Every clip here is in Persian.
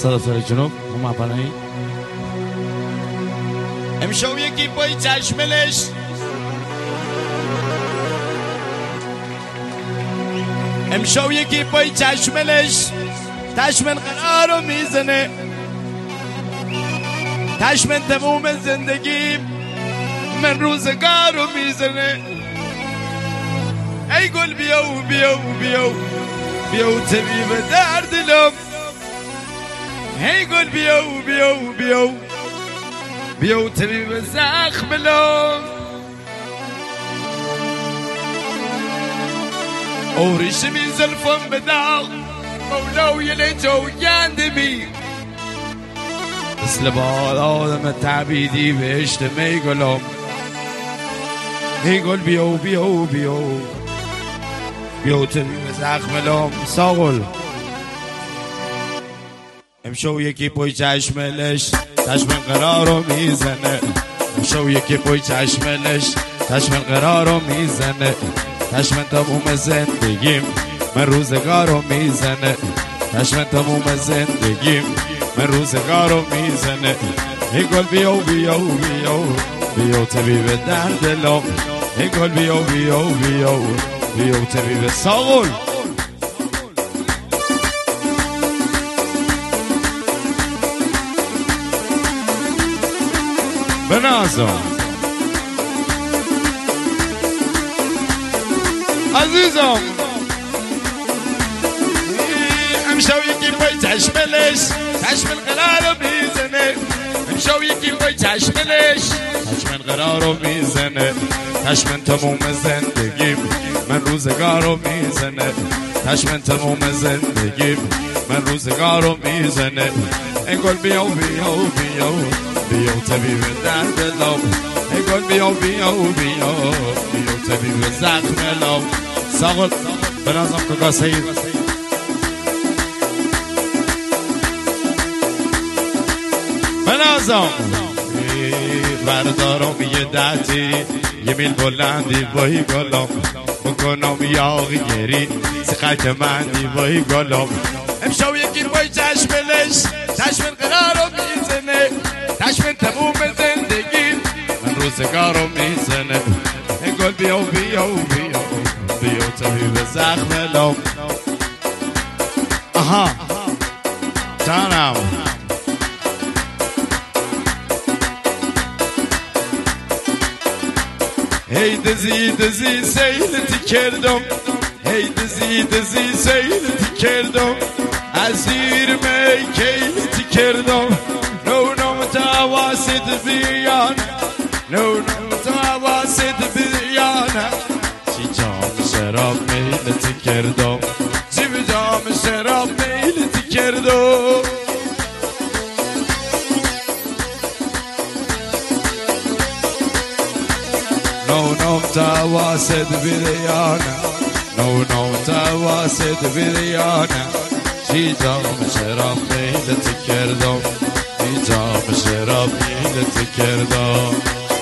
صدای جنوب هم پناهی امشب یکی پای چشملش امشب یکی پای چشملش تشمن قرارو میزنه تشمن تموم زندگی من روزگارو میزنه ای گل بیاو بیاو بیاو بیاو طبیب درد لب ای گل بیاو بیاو بیاو بیاو طبیب زخم لب اوریش بی زلفم بداغ مولاو یلیتو گندمی مثل بال آدم تعبیدی بهشت می گلم ای گل بیاو بیاو بیاو بیاو طبیب زخم لب ساغل امشو یکی پای چشملش چشم قرارو میزنه امشو یکی پای چشملش چشم قرارو میزنه چشم تموم زندگیم من روزگارو میزنه چشم تموم زندگیم من روزگارو میزنه ای گل بیاو بیاو بیاو بیاو طبیب درد لب ای گل بیاو بیاو بیاو بیاو طبیب ساغل بنازم عزیزم امشب یکی پای چشملش چشم قرارو میزنه امشب یکی پای چشملش چشم قرارو میزنه چشم تموم زندگیم من روزگارو میزنه چشم تموم زندگیم من روزگارو میزنه ای گل بیاو بیاو بیاو بیاو طبیب درد لب ای گل بیاو بیاو بیاو بیاو طبیب زخم لب ساغل بنازم کجا سید بنازم بردارم یه دهتی یه میل بلندی بایی گلم بکنم یاغی گری سخت مندی بایی گلم امشب یکی بایی چشملش چشم قرارو میزنه چشم تموم زندگی من روزگارو میزنه ای گل بیاو بیاو بیاو بیاو طبیب زخم لب آها جانم هی دزی دزی سیلتی کردم هی دزی دزی سیلتی کردم از زیر می کیلتی کردم نو متواسط بیان نو متواسط بیان چی جام شراب میلتی کردم چی به جام شراب میلتی کردم نو متواسط بیان نو متواسط بیان چی جام شراب میلتی کردم چی جام شراب میلتی کردم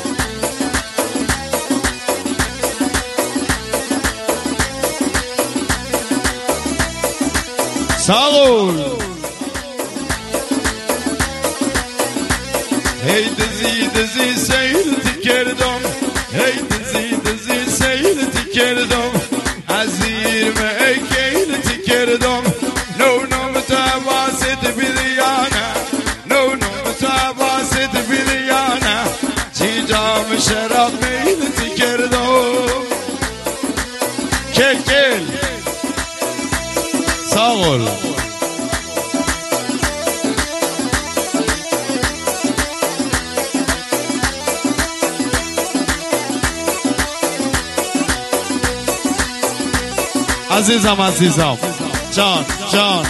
ساغل هی دزی دزی سیلتی کردم هی دزی دزی سیلتی کردم از زیر می کیلتی کردم نو متواسط بیانه نو متواسط بیانه چی جام شراب میلتی کردم کل ساغل عزیزم عزیزم جان جان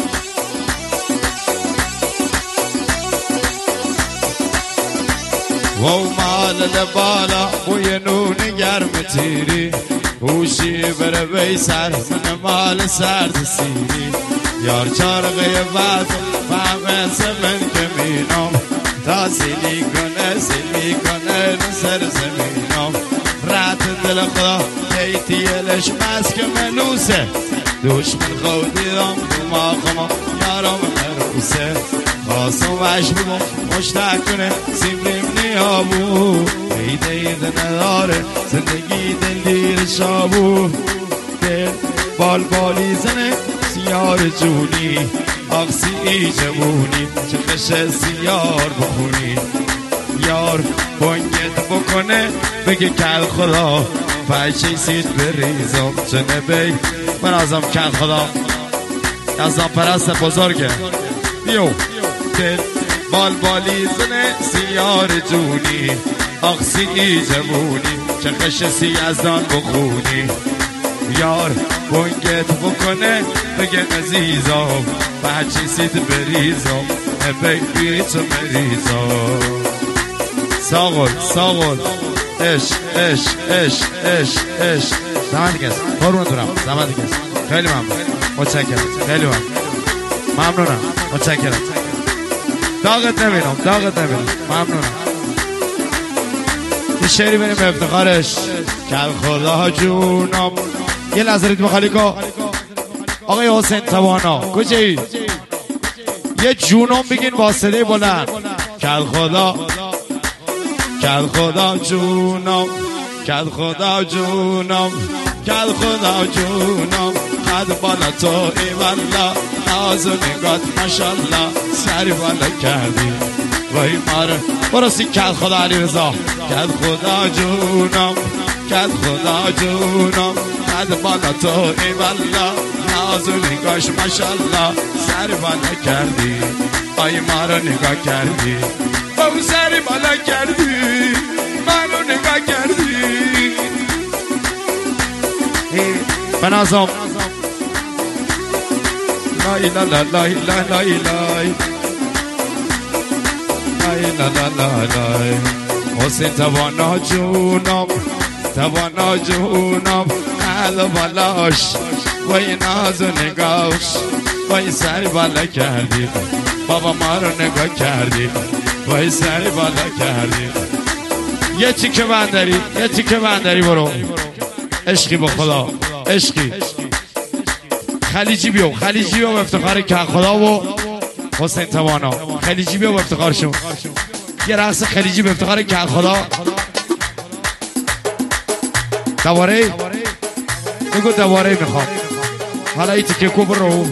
و مال لبالا بوی نون گرم تیری هوشی بره بیسر من مال سرد سیری یار چارقه بعد فهم زمین که مینم تا سیلی کنه سر زمینم رات دل خدا ایتیلش مسک ملوسه دشمن خودیرم دوما خما یارم عروسه خواستم وش بودم مشتق کنه سیمریم نیابو ایده نداره زندگی دل دیر شابو دل بالبالی زنه سیار جونی آقسی جوونی چه قشه سیار بخونی یار بانگت بکنه بگه کل خدا فهچه سید بریزم چه نبی من ازم کل خدا ازم پرست بزرگه بیو دل بالبالی زنه سیار جونی آقسی جوونی چه قشه سیزدان بخونی یار بانگت بکنه بگه عزیزم فهچه سید بریزم نبی بیت مریزم ساغل اش زمان دیگه است قربون دارم زمان دیگه است خیلی ممنون متشکرم خیلی ممنونم متشکرم داغت نمیرم ممنونم یه شعری بریم به افتخارش کل خدا جونم یه لحظه ریتم خالیکا آقای حسین توانا کجایی یه جونم بگین با صدای بلند کل خدا جونم کل خدا جونم قد بالا تو ای والا ناز و نگات ماشالله سری بالا کردی وای ماره برسی کل خدا علی رضا کل خدا جونم قد بالا تو ای والا ناز و نگاش ماشالله سری بالا کردی وای ماره نگاه کردی او سری بالا کردی منو نگاه کردی بنازم لای لا لا لای لای لای لای حسین توانا جونم قلب بالاش وای ناز و نگاش وای سری بالا کردی بابا ما رو نگاه کردی وای سری بالا کردی یه تیکه بندری برو عشقی با خدا عشقی خلیجی بیو به افتخار کل خدا و حسین توانا خلیجی بیو به افتخارشون یه رقص خلیجی به افتخار کل خدا دواره بگو دواره میخوام حالا این تیکه کو برو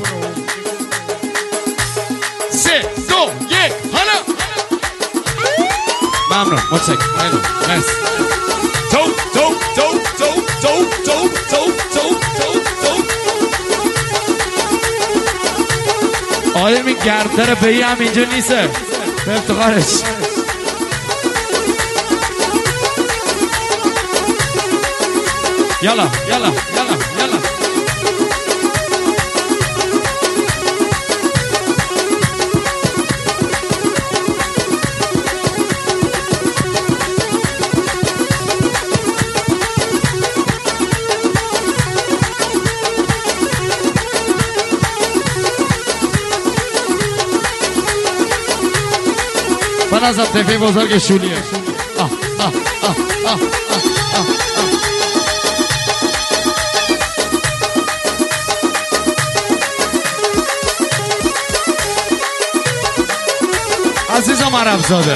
3 2 1 حالا ممنون متشکرم مرسی آدم این گردر بهی هم اینجا نیسته به افتخارش یالا من از تفی بزرگ شولیه عزیزم عرب زاده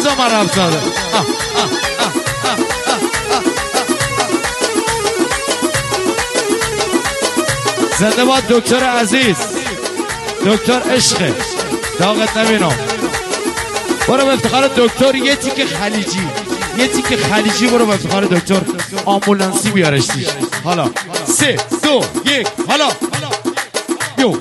زنده باد دکتر عزیز دکتر عشقه داغت نبینم برو به افتخار دکتر یه تیک خلیجی برو به افتخار دکتر آمبولانسی بیارشتی حالا 3 2 1 حالا بیو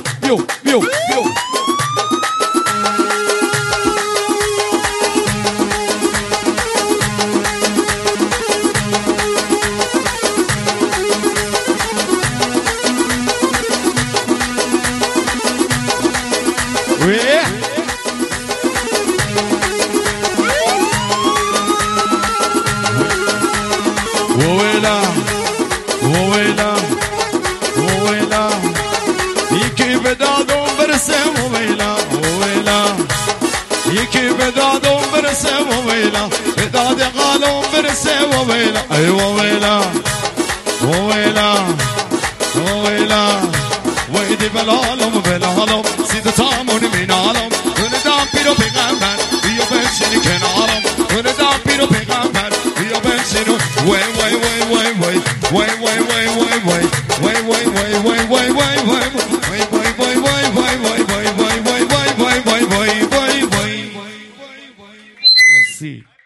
یکی به دادم برسه و ویلا به داد قالم برسه و ویلا ای و ویلا خدا پیر و پیغمبر بیا بنشین و وای وای وای وای وای وای وای وای وای وای وای وای وای وای وای وای وای وای. Merci.